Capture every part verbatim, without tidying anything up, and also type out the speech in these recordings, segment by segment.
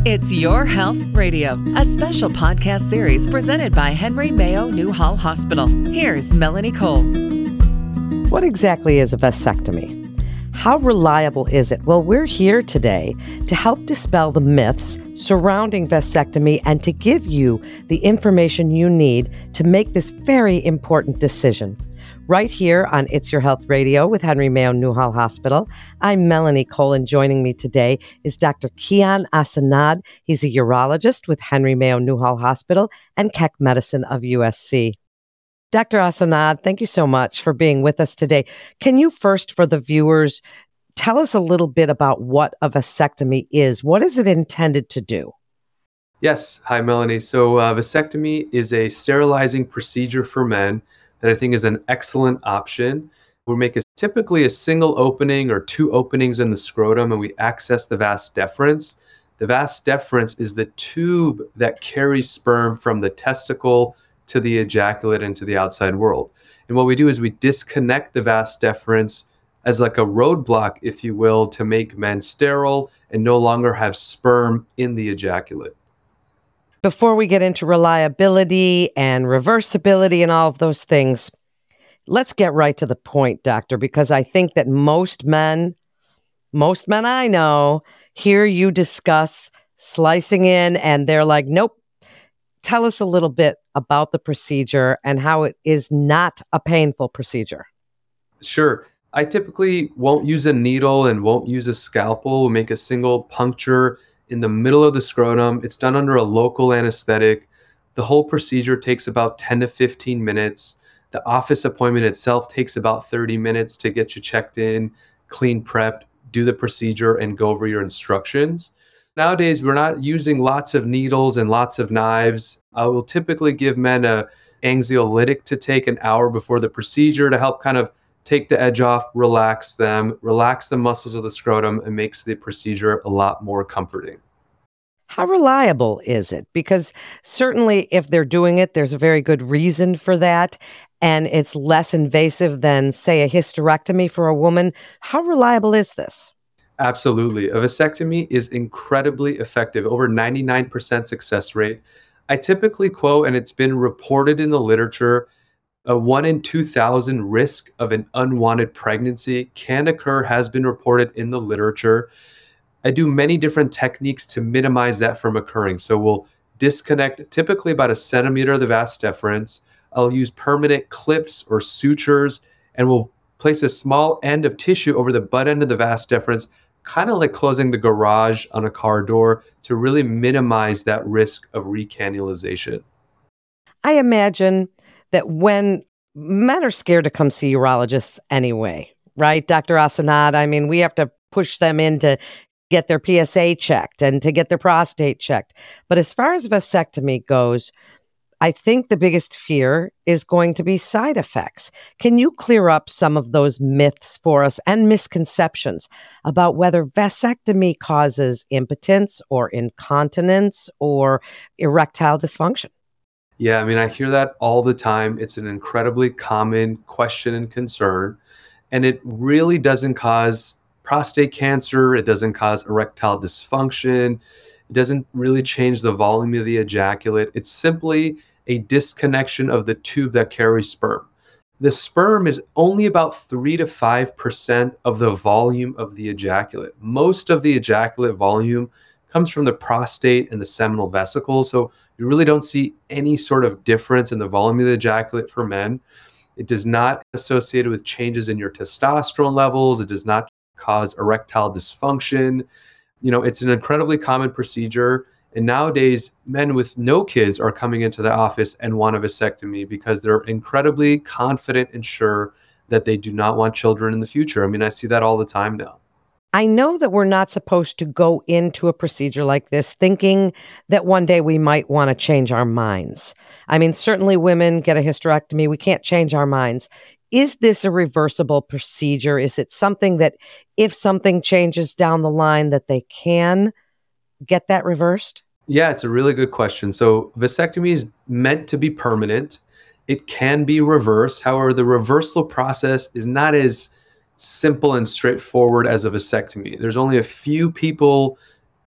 It's Your Health Radio, a special podcast series presented by Henry Mayo Newhall Hospital. Here's Melanie Cole. What exactly is a vasectomy? How reliable is it? Well, we're here today to help dispel the myths surrounding vasectomy and to give you the information you need to make this very important decision. Right here on It's Your Health Radio with Henry Mayo Newhall Hospital. I'm Melanie Cole, and joining me today is Doctor Kian Asanad. He's a urologist with Henry Mayo Newhall Hospital and Keck Medicine of U S C. Doctor Asanad, thank you so much for being with us today. Can you first, for the viewers, tell us a little bit about what a vasectomy is? What is it intended to do? Yes. Hi, Melanie. So uh, vasectomy is a sterilizing procedure for men that I think is an excellent option. We make a, typically a single opening or two openings in the scrotum, and we access the vas deferens. The vas deferens is the tube that carries sperm from the testicle to the ejaculate into the outside world. And what we do is we disconnect the vas deferens as like a roadblock, if you will, to make men sterile and no longer have sperm in the ejaculate. Before we get into reliability and reversibility and all of those things, let's get right to the point, doctor, because I think that most men, most men I know, hear you discuss slicing in and they're like, nope. Tell us a little bit about the procedure and how it is not a painful procedure. Sure. I typically won't use a needle and won't use a scalpel. We'll make a single puncture in the middle of the scrotum. It's done under a local anesthetic. The whole procedure takes about ten to fifteen minutes. The office appointment itself takes about thirty minutes to get you checked in, clean prepped, do the procedure, and go over your instructions. Nowadays, we're not using lots of needles and lots of knives. I will typically give men a anxiolytic to take an hour before the procedure to help kind of take the edge off, relax them, relax the muscles of the scrotum, and makes the procedure a lot more comforting. How reliable is it? Because certainly if they're doing it, there's a very good reason for that, and it's less invasive than, say, a hysterectomy for a woman. How reliable is this? Absolutely. A vasectomy is incredibly effective, over ninety-nine percent success rate. I typically quote, and it's been reported in the literature, a one in two thousand risk of an unwanted pregnancy can occur, has been reported in the literature. I do many different techniques to minimize that from occurring. So we'll disconnect typically about a centimeter of the vas deferens. I'll use permanent clips or sutures, and we'll place a small end of tissue over the butt end of the vas deferens, kind of like closing the garage on a car door to really minimize that risk of recannulization. I imagine that when men are scared to come see urologists anyway, right, Doctor Asanad? I mean, we have to push them in to get their P S A checked and to get their prostate checked. But as far as vasectomy goes, I think the biggest fear is going to be side effects. Can you clear up some of those myths for us and misconceptions about whether vasectomy causes impotence or incontinence or erectile dysfunction? Yeah, I mean, I hear that all the time. It's an incredibly common question and concern, and it really doesn't cause prostate cancer. It doesn't cause erectile dysfunction. It doesn't really change the volume of the ejaculate. It's simply a disconnection of the tube that carries sperm. The sperm is only about three to five percent of the volume of the ejaculate. Most of the ejaculate volume comes from the prostate and the seminal vesicle. So you really don't see any sort of difference in the volume of the ejaculate for men. It does not associate with changes in your testosterone levels. It does not cause erectile dysfunction. You know, it's an incredibly common procedure. And nowadays, men with no kids are coming into the office and want a vasectomy because they're incredibly confident and sure that they do not want children in the future. I mean, I see that all the time now. I know that we're not supposed to go into a procedure like this thinking that one day we might want to change our minds. I mean, certainly women get a hysterectomy. We can't change our minds. Is this a reversible procedure? Is it something that if something changes down the line that they can get that reversed? Yeah, it's a really good question. So vasectomy is meant to be permanent. It can be reversed. However, the reversal process is not as simple and straightforward as a vasectomy. There's only a few people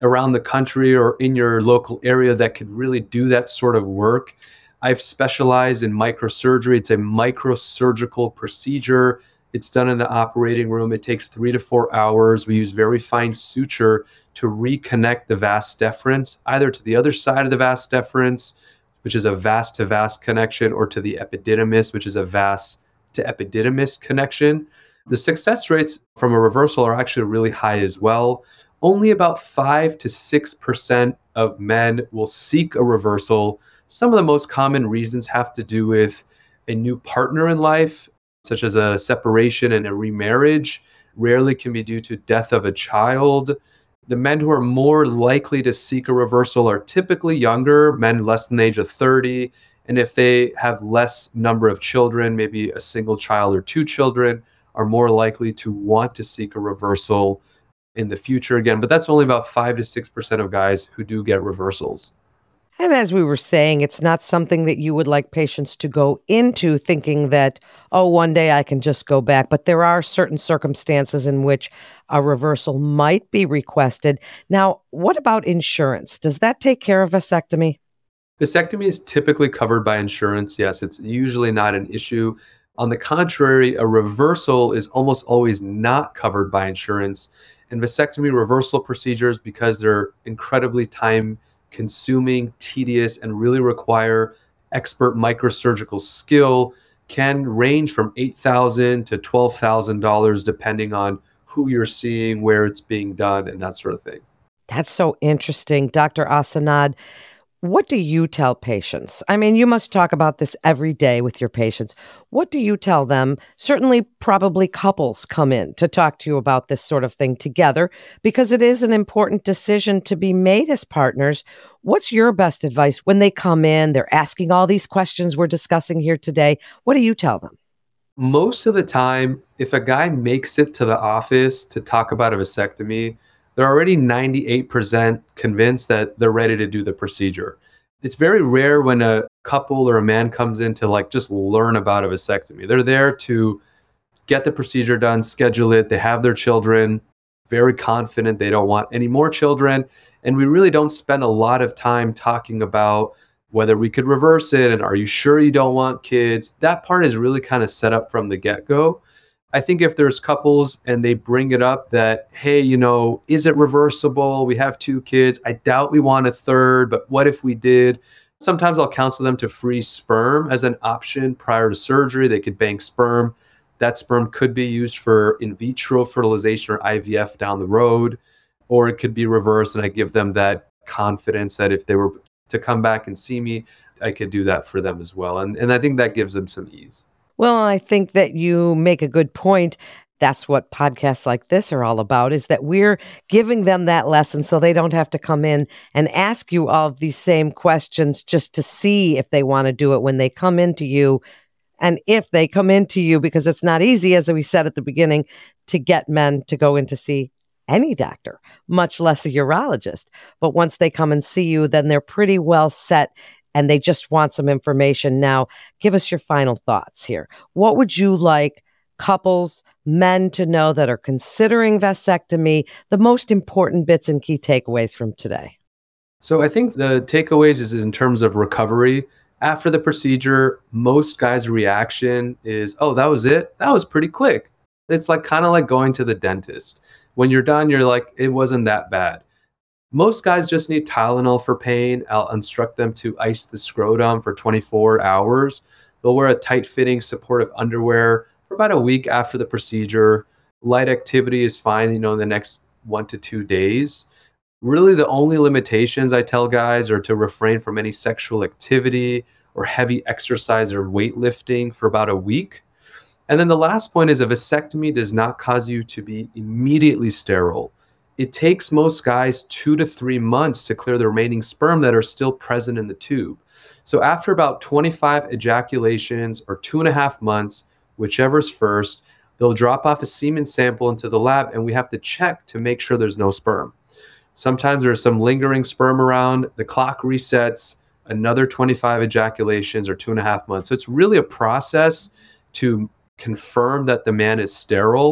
around the country or in your local area that could really do that sort of work. I've specialized in microsurgery. It's a microsurgical procedure. It's done in the operating room. It takes three to four hours. We use very fine suture to reconnect the vas deferens, either to the other side of the vas deferens, which is a vas to vas connection, or to the epididymis, which is a vas to epididymis connection. The success rates from a reversal are actually really high as well. Only about five to six percent of men will seek a reversal. Some of the most common reasons have to do with a new partner in life, such as a separation and a remarriage. Rarely can be due to death of a child. The men who are more likely to seek a reversal are typically younger, men less than the age of thirty. And if they have less number of children, maybe a single child or two children, are more likely to want to seek a reversal in the future again. But that's only about five to six percent of guys who do get reversals. And as we were saying, it's not something that you would like patients to go into thinking that, oh, one day I can just go back. But there are certain circumstances in which a reversal might be requested. Now, what about insurance? Does that take care of vasectomy? Vasectomy is typically covered by insurance. Yes, it's usually not an issue. On the contrary, a reversal is almost always not covered by insurance. And vasectomy reversal procedures, because they're incredibly time consuming, tedious, and really require expert microsurgical skill, can range from eight thousand dollars to twelve thousand dollars depending on who you're seeing, where it's being done, and that sort of thing. That's so interesting. Doctor Asanad, what do you tell patients? I mean, you must talk about this every day with your patients. What do you tell them? Certainly, probably couples come in to talk to you about this sort of thing together because it is an important decision to be made as partners. What's your best advice when they come in? They're asking all these questions we're discussing here today. What do you tell them? Most of the time, if a guy makes it to the office to talk about a vasectomy, they're already ninety-eight percent convinced that they're ready to do the procedure. It's very rare when a couple or a man comes in to like just learn about a vasectomy. They're there to get the procedure done, schedule it. They have their children, very confident they don't want any more children. And we really don't spend a lot of time talking about whether we could reverse it and are you sure you don't want kids? That part is really kind of set up from the get-go. I think if there's couples and they bring it up that, hey, you know, is it reversible? We have two kids. I doubt we want a third, but what if we did? Sometimes I'll counsel them to freeze sperm as an option prior to surgery. They could bank sperm. That sperm could be used for in vitro fertilization or I V F down the road, or it could be reversed. And I give them that confidence that if they were to come back and see me, I could do that for them as well. And, and I think that gives them some ease. Well, I think that you make a good point. That's what podcasts like this are all about, is that we're giving them that lesson so they don't have to come in and ask you all of these same questions just to see if they want to do it when they come into you. And if they come into you, because it's not easy, as we said at the beginning, to get men to go in to see any doctor, much less a urologist. But once they come and see you, then they're pretty well set and they just want some information. Now, give us your final thoughts here. What would you like couples, men to know that are considering vasectomy, the most important bits and key takeaways from today? So I think the takeaways is in terms of recovery. After the procedure, most guys' reaction is, oh, that was it? That was pretty quick. It's like kind of like going to the dentist. When you're done, you're like, it wasn't that bad. Most guys just need Tylenol for pain. I'll instruct them to ice the scrotum for twenty-four hours. They'll wear a tight-fitting supportive underwear for about a week after the procedure. Light activity is fine, you know, in the next one to two days. Really, the only limitations I tell guys are to refrain from any sexual activity or heavy exercise or weightlifting for about a week. And then the last point is a vasectomy does not cause you to be immediately sterile. It takes most guys two to three months to clear the remaining sperm that are still present in the tube. So after about twenty-five ejaculations or two and a half months, whichever's first, they'll drop off a semen sample into the lab and we have to check to make sure there's no sperm. Sometimes there's some lingering sperm around, the clock resets, another twenty-five ejaculations or two and a half months. So it's really a process to confirm that the man is sterile.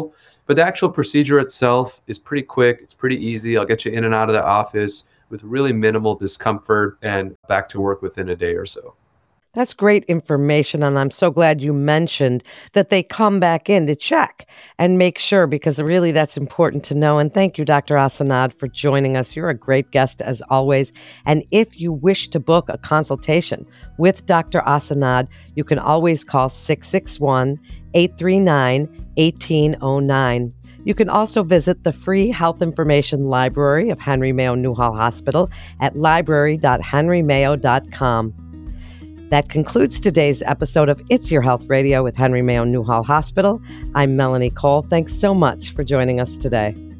But the actual procedure itself is pretty quick. It's pretty easy. I'll get you in and out of the office with really minimal discomfort and back to work within a day or so. That's great information, and I'm so glad you mentioned that they come back in to check and make sure, because really that's important to know. And thank you, Doctor Asanad, for joining us. You're a great guest as always. And if you wish to book a consultation with Doctor Asanad, you can always call six six one, eight three nine, one eight zero nine. You can also visit the free health information library of Henry Mayo Newhall Hospital at library dot henry mayo dot com. That concludes today's episode of It's Your Health Radio with Henry Mayo Newhall Hospital. I'm Melanie Cole. Thanks so much for joining us today.